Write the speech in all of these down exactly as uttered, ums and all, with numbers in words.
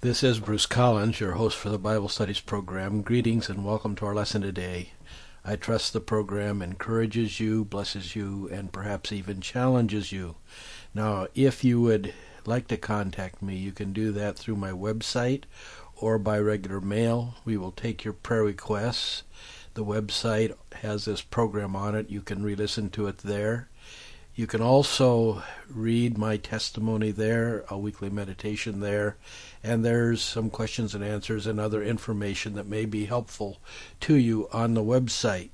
This is Bruce Collins, your host for the Bible Studies program. Greetings and welcome to our lesson today. I trust the program encourages you, blesses you, and perhaps even challenges you. Now, if you would like to contact me, you can do that through my website or by regular mail. We will take your prayer requests. The website has this program on it. You can re-listen to it there. You can also read my testimony there, a weekly meditation there, and there's some questions and answers and other information that may be helpful to you on the website.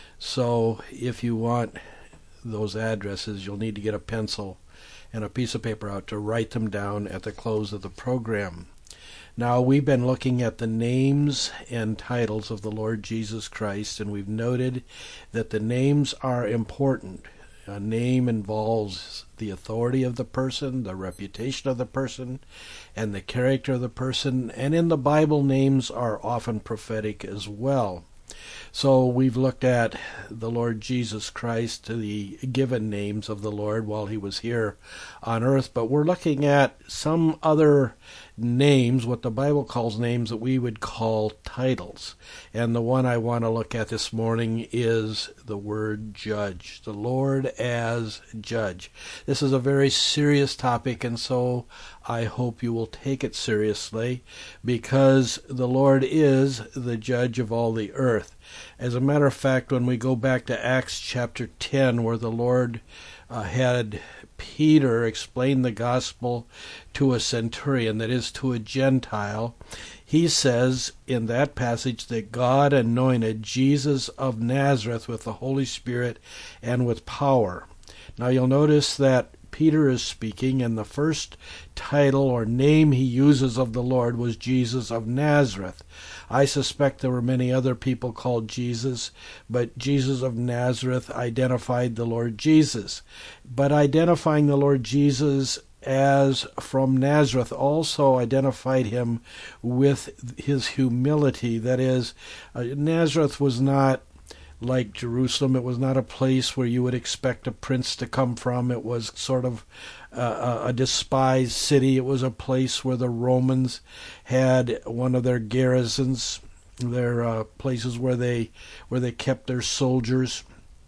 So if you want those addresses, you'll need to get a pencil and a piece of paper out to write them down at the close of the program. Now, we've been looking at the names and titles of the Lord Jesus Christ, and we've noted that the names are important. A name involves the authority of the person, the reputation of the person, and the character of the person. And in the Bible, names are often prophetic as well. So we've looked at the Lord Jesus Christ, the given names of the Lord while he was here on earth. But we're looking at some other names, what the Bible calls names that we would call titles. And the one I want to look at this morning is the word judge, the Lord as judge. This is a very serious topic, and so I hope you will take it seriously, because the Lord is the judge of all the earth. As a matter of fact, when we go back to Acts chapter ten, where the Lord uh, had Peter explain the gospel to a centurion, that is, to a Gentile, he says in that passage that God anointed Jesus of Nazareth with the Holy Spirit and with power. Now you'll notice that Peter is speaking, and the first title or name he uses of the Lord was Jesus of Nazareth. I suspect there were many other people called Jesus, but Jesus of Nazareth identified the Lord Jesus. But identifying the Lord Jesus as from Nazareth also identified him with his humility. That is, uh, Nazareth was not like Jerusalem. It was not a place where you would expect a prince to come from. It was sort of uh, a despised city. It was a place where the Romans had one of their garrisons, their uh, places where they where they kept their soldiers.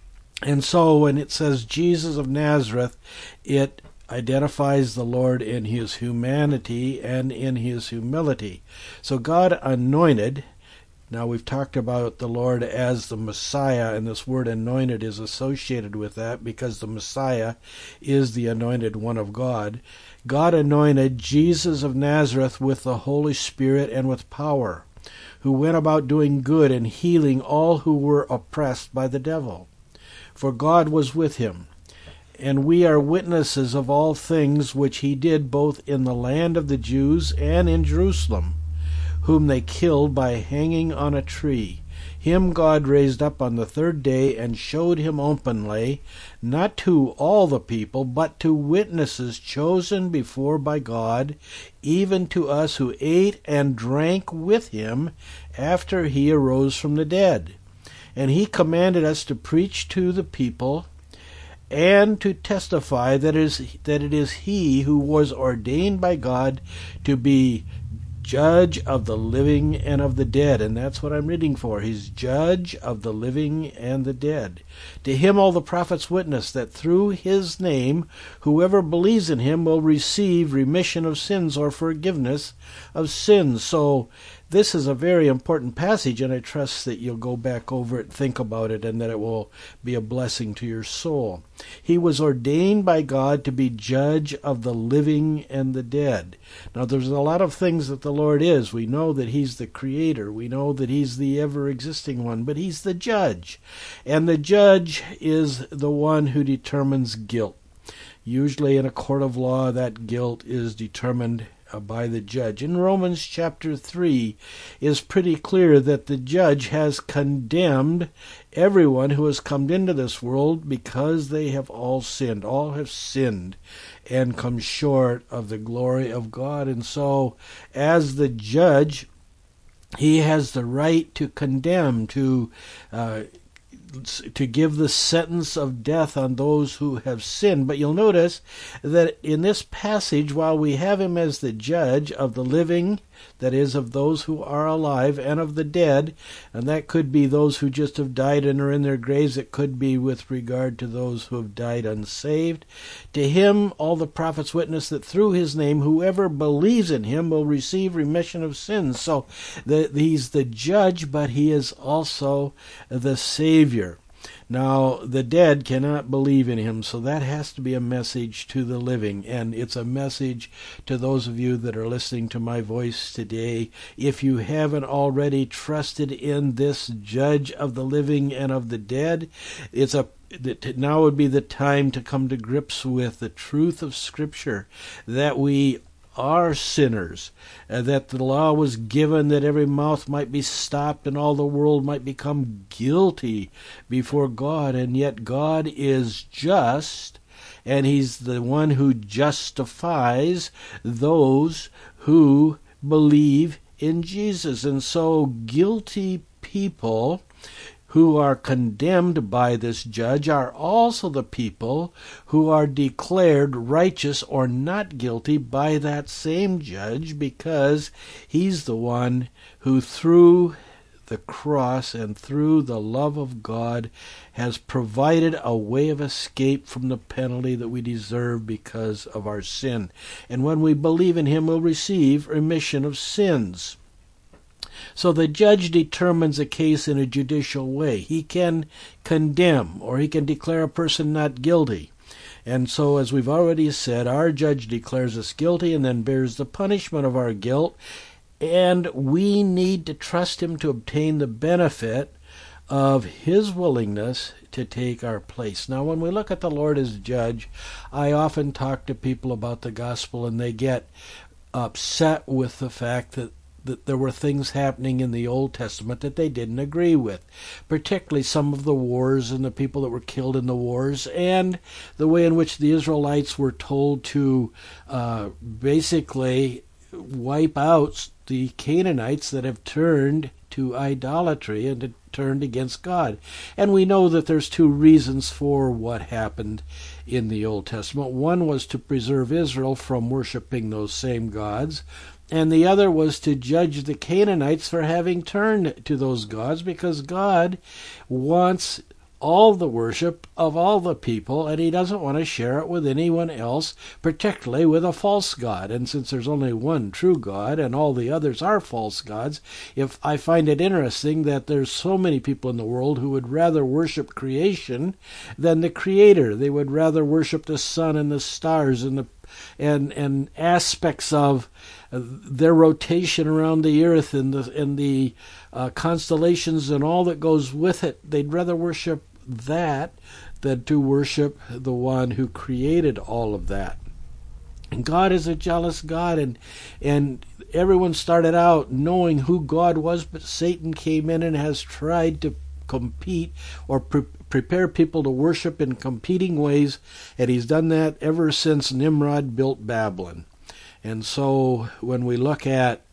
And so when it says Jesus of Nazareth, it identifies the Lord in his humanity and in his humility. So God anointed. Now, we've talked about the Lord as the Messiah, and this word anointed is associated with that because the Messiah is the anointed one of God. God anointed Jesus of Nazareth with the Holy Spirit and with power, who went about doing good and healing all who were oppressed by the devil. For God was with him. And we are witnesses of all things which he did both in the land of the Jews and in Jerusalem, whom they killed by hanging on a tree. Him God raised up on the third day and showed him openly, not to all the people, but to witnesses chosen before by God, even to us who ate and drank with him after he arose from the dead. And he commanded us to preach to the people and to testify that it is, that it is he who was ordained by God to be judge of the living and of the dead. And that's what I'm reading for. He's judge of the living and the dead. To him all the prophets witness that through his name whoever believes in him will receive remission of sins or forgiveness of sins. So this is a very important passage, and I trust that you'll go back over it, think about it, and that it will be a blessing to your soul. He was ordained by God to be judge of the living and the dead. Now, there's a lot of things that the Lord is. We know that he's the creator. We know that he's the ever-existing one, but he's the judge. And the judge is the one who determines guilt. Usually in a court of law, that guilt is determined by the judge. In Romans chapter three is pretty clear that the judge has condemned everyone who has come into this world because they have all sinned. All have sinned and come short of the glory of God. And so as the judge, he has the right to condemn, to uh, to give the sentence of death on those who have sinned. But you'll notice that in this passage, while we have him as the judge of the living that is, of those who are alive and of the dead, and that could be those who just have died and are in their graves. It could be with regard to those who have died unsaved. To him all the prophets witness that through his name whoever believes in him will receive remission of sins. So the, he's the judge, but he is also the Savior. Now, the dead cannot believe in him, so that has to be a message to the living, and it's a message to those of you that are listening to my voice today. If you haven't already trusted in this judge of the living and of the dead, it's a now would be the time to come to grips with the truth of Scripture, that we are sinners, uh, that the law was given that every mouth might be stopped and all the world might become guilty before God, and yet God is just, and he's the one who justifies those who believe in Jesus. And so guilty people who are condemned by this judge are also the people who are declared righteous or not guilty by that same judge, because he's the one who through the cross and through the love of God has provided a way of escape from the penalty that we deserve because of our sin. And when we believe in him, we'll receive remission of sins. So the judge determines a case in a judicial way. He can condemn, or he can declare a person not guilty. And so, as we've already said, our judge declares us guilty and then bears the punishment of our guilt, and we need to trust him to obtain the benefit of his willingness to take our place. Now, when we look at the Lord as judge, I often talk to people about the gospel, and they get upset with the fact that that there were things happening in the Old Testament that they didn't agree with, particularly some of the wars and the people that were killed in the wars, and the way in which the Israelites were told to uh, basically wipe out the Canaanites that have turned to idolatry and had turned against God. And we know that there's two reasons for what happened in the Old Testament. One was to preserve Israel from worshiping those same gods, and the other was to judge the Canaanites for having turned to those gods, because God wants all the worship of all the people, and he doesn't want to share it with anyone else, particularly with a false god. And since there's only one true God and all the others are false gods, if I find it interesting that there's so many people in the world who would rather worship creation than the Creator. They would rather worship the sun and the stars and the and and aspects of their rotation around the earth and the and the uh, constellations and all that goes with it. They'd rather worship that than to worship the one who created all of that. And God is a jealous God, and and everyone started out knowing who God was, but Satan came in and has tried to compete or pre- prepare people to worship in competing ways, and he's done that ever since Nimrod built Babylon. And so when we look at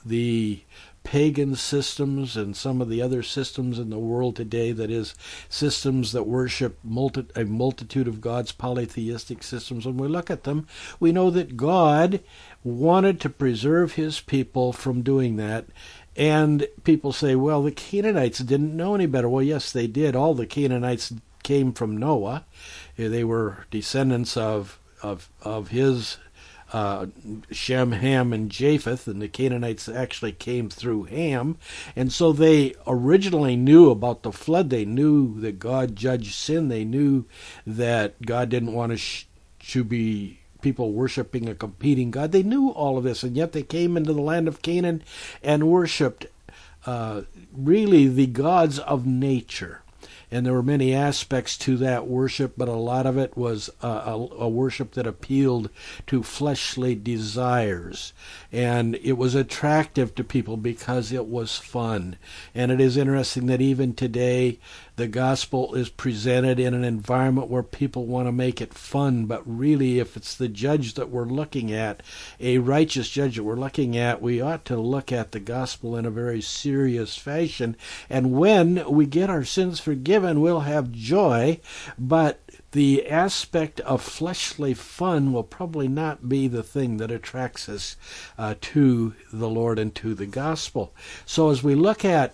the pagan systems and some of the other systems in the world today, that is, systems that worship multi- a multitude of gods, polytheistic systems, when we look at them, we know that God wanted to preserve his people from doing that. And people say, well, the Canaanites didn't know any better. Well, yes, they did. All the Canaanites came from Noah. They were descendants of of of his uh, Shem, Ham, and Japheth, and the Canaanites actually came through Ham. And so they originally knew about the flood. They knew that God judged sin. They knew that God didn't want to, sh- to be people worshiping a competing God. They knew all of this, and yet they came into the land of Canaan and worshipped uh, really the gods of nature. And there were many aspects to that worship, but a lot of it was uh, a, a worship that appealed to fleshly desires. And it was attractive to people because it was fun. And it is interesting that even today, the gospel is presented in an environment where people want to make it fun, but really, if it's the judge that we're looking at, a righteous judge that we're looking at, we ought to look at the gospel in a very serious fashion. And when we get our sins forgiven, we'll have joy, but the aspect of fleshly fun will probably not be the thing that attracts us uh, to the Lord and to the gospel. So as we look at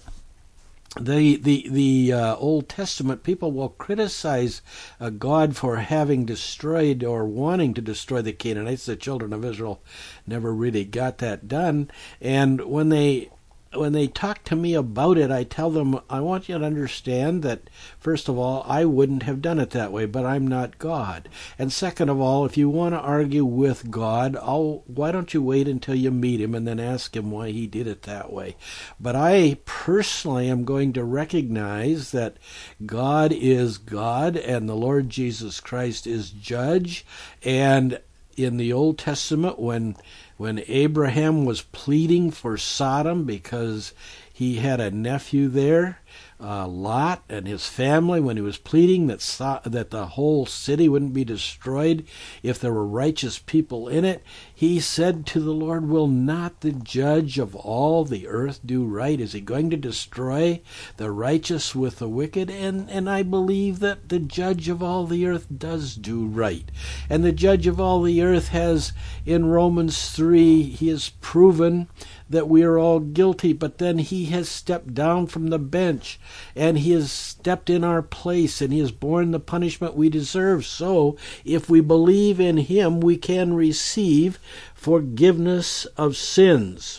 the the the uh, Old Testament, people will criticize uh, God for having destroyed or wanting to destroy the Canaanites. The children of Israel never really got that done, and when they when they talk to me about it, I tell them, I want you to understand that, first of all, I wouldn't have done it that way, but I'm not God. And second of all, if you want to argue with God, I'll, why don't you wait until you meet him and then ask him why he did it that way? But I personally am going to recognize that God is God and the Lord Jesus Christ is judge. And in the Old Testament, when when Abraham was pleading for Sodom because he had a nephew there, uh, Lot, and his family, when he was pleading that so- that the whole city wouldn't be destroyed if there were righteous people in it, he said to the Lord, will not the judge of all the earth do right? Is he going to destroy the righteous with the wicked? And, and I believe that the judge of all the earth does do right. And the judge of all the earth has, in Romans three, he has proven that we are all guilty, but then he has stepped down from the bench, and he has stepped in our place, and he has borne the punishment we deserve. So, if we believe in him, we can receive forgiveness of sins.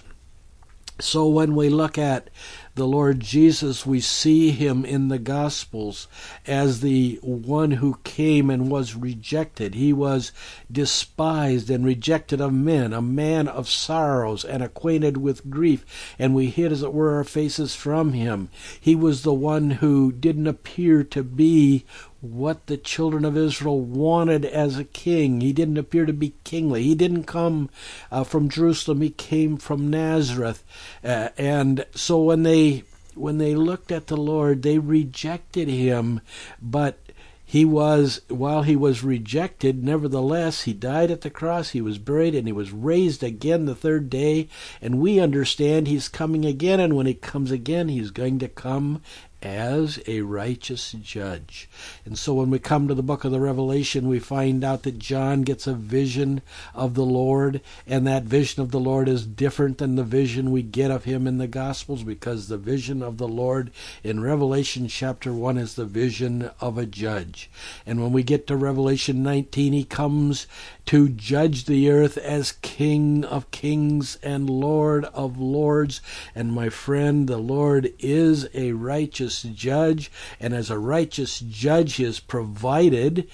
So when we look at the Lord Jesus, we see him in the Gospels as the one who came and was rejected. He was despised and rejected of men, a man of sorrows and acquainted with grief, and we hid, as it were, our faces from him. He was the one who didn't appear to be what the children of Israel wanted as a king. He didn't appear to be kingly. He didn't come uh, from Jerusalem. He came from Nazareth. Uh, and so when they when they looked at the Lord, they rejected him. But he was, while he was rejected, nevertheless, he died at the cross, he was buried, and he was raised again the third day. And we understand he's coming again, and when he comes again, he's going to come as a righteous judge. And so when we come to the book of the Revelation, we find out that John gets a vision of the Lord, and that vision of the Lord is different than the vision we get of him in the Gospels, because the vision of the Lord in Revelation chapter one is the vision of a judge. And when we get to Revelation nineteen, he comes to judge the earth as King of kings and Lord of lords. And my friend, the Lord is a righteous judge, and as a righteous judge, he has provided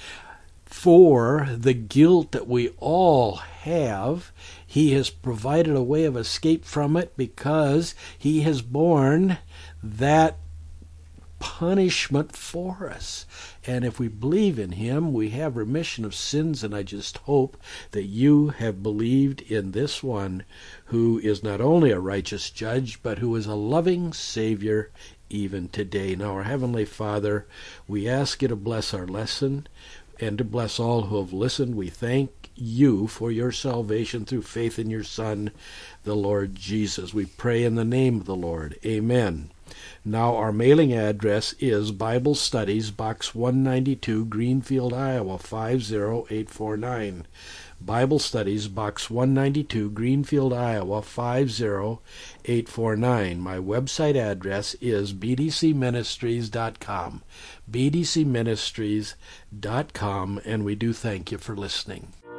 for the guilt that we all have. He has provided a way of escape from it, because he has borne that punishment for us. And if we believe in him, we have remission of sins. And I just hope that you have believed in this one who is not only a righteous judge, but who is a loving Savior even today. Now, our Heavenly Father, we ask you to bless our lesson and to bless all who have listened. We thank you for your salvation through faith in your Son, the Lord Jesus. We pray in the name of the Lord. Amen. Now, our mailing address is Bible Studies, Box one ninety-two, Greenfield, Iowa, five zero eight four nine. Bible Studies, Box one ninety-two, Greenfield, Iowa, five zero eight four nine. My website address is b d c ministries dot com. b d c ministries dot com, and we do thank you for listening.